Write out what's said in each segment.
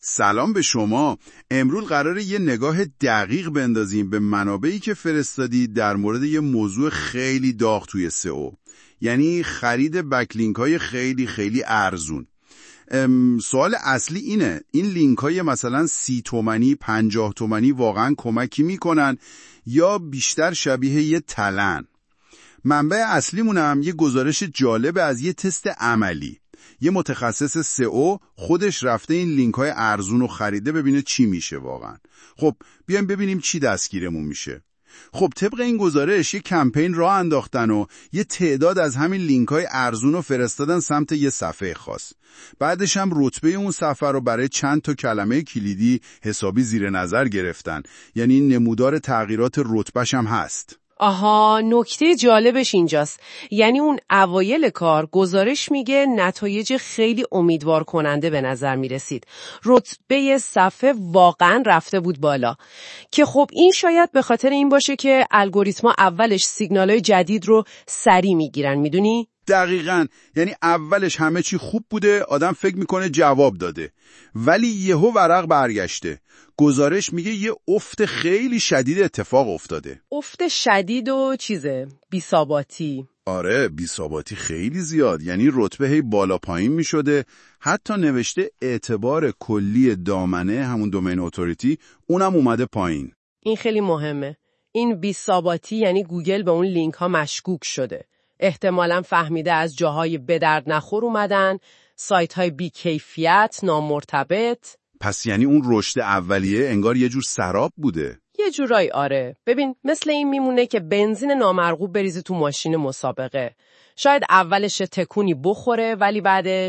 سلام به شما. امروز قراره یه نگاه دقیق بندازیم به منابعی که فرستادید در مورد یه موضوع خیلی داغ توی سئو، یعنی خرید بکلینک های خیلی خیلی ارزون. سوال اصلی اینه، این لینک های مثلا 30 تومانی 50 تومانی واقعا کمکی میکنن یا بیشتر شبیه یه تلن؟ منبع اصلیمونم یه گزارش جالب از یه تست عملی. یه متخصص سئو خودش رفته این لینک های ارزون رو خریده ببینه چی میشه واقعا. خب بیایم ببینیم چی دستگیرمون میشه. خب طبق این گزارش یه کمپین راه انداختن و یه تعداد از همین لینک های ارزون رو فرستادن سمت یه صفحه خاص. بعدش هم رتبه اون صفحه رو برای چند تا کلمه کلیدی حسابی زیر نظر گرفتن. یعنی نمودار تغییرات رتبهش هم هست. آها، نکته جالبش اینجاست. یعنی اون اوایل کار گزارش میگه نتایج خیلی امیدوار کننده به نظر میرسید. رتبه صفحه واقعا رفته بود بالا. که خب این شاید به خاطر این باشه که الگوریتما اولش سیگنالای جدید رو سریع میگیرن، میدونی؟ دقیقاً. یعنی اولش همه چی خوب بوده، آدم فکر میکنه جواب داده، ولی یهو ورق برگشته. گزارش میگه یه افت خیلی شدید اتفاق افتاده. افت شدید و بی‌ثباتی. آره، بی‌ثباتی خیلی زیاد. یعنی رتبه هی بالا پایین میشده. حتی نوشته اعتبار کلی دامنه، همون دومین اتوریتی، اونم اومده پایین. این خیلی مهمه. این بی‌ثباتی یعنی گوگل به اون لینک ها مشکوک شده. احتمالاً فهمیده از جاهای به درد نخور اومدن، سایت های بی کیفیت، نامرتبط. پس یعنی اون رشد اولیه انگار یه جور سراب بوده. یه جورایی آره. ببین مثل این میمونه که بنزین نامرغوب بریزی تو ماشین مسابقه. شاید اولش تکونی بخوره ولی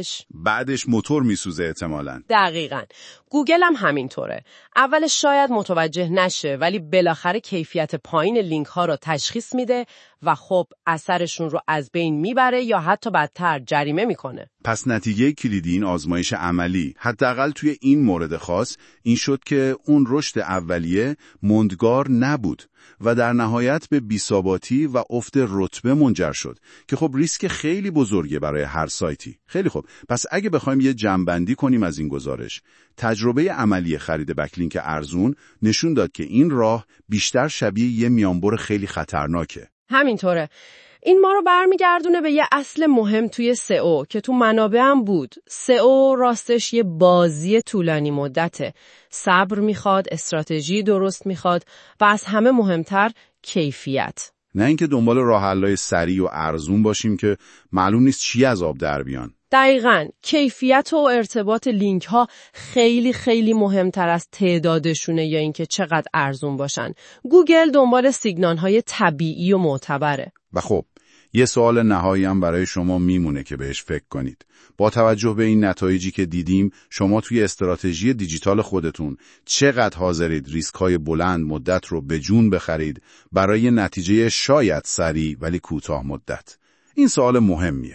بعدش موتور میسوزه احتمالاً. دقیقاً. گوگل هم همینطوره. اولش شاید متوجه نشه ولی بالاخره کیفیت پایین لینک ها رو تشخیص میده و خب اثرشون رو از بین میبره یا حتی بدتر جریمه میکنه. پس نتیجه کلیدی این آزمایش عملی، حداقل توی این مورد خاص، این شد که اون رشد اولیه ماندگار نبود و در نهایت به بی‌ثباتی و افت رتبه منجر شد که خب ریسک خیلی بزرگه برای هر سایتی. خیلی خب، پس اگه بخوایم یه جمع‌بندی کنیم از این گزارش، تجربه عملی خرید بکلینک ارزون نشون داد که این راه بیشتر شبیه یه میانبر خیلی خطرناکه. همینطوره. این ما رو برمیگردونه به یه اصل مهم توی سئو که تو منابع هم بود. سئو راستش یه بازی طولانی مدته. صبر میخواد، استراتژی درست میخواد و از همه مهمتر کیفیت. نه اینکه دنبال راه حل‌های سریع و ارزون باشیم که معلوم نیست چی از آب در بیان. دقیقاً. کیفیت و ارتباط لینک ها خیلی خیلی مهمتر از تعدادشونه یا اینکه چقدر ارزون باشن. گوگل دنبال سیگنال های طبیعی و معتبره. و خب یه سوال نهایی هم برای شما میمونه که بهش فکر کنید. با توجه به این نتایجی که دیدیم، شما توی استراتژی دیجیتال خودتون چقدر حاضرید ریسک‌های بلند مدت رو به جون بخرید برای نتیجه شاید سریع ولی کوتاه مدت؟ این سوال مهمیه.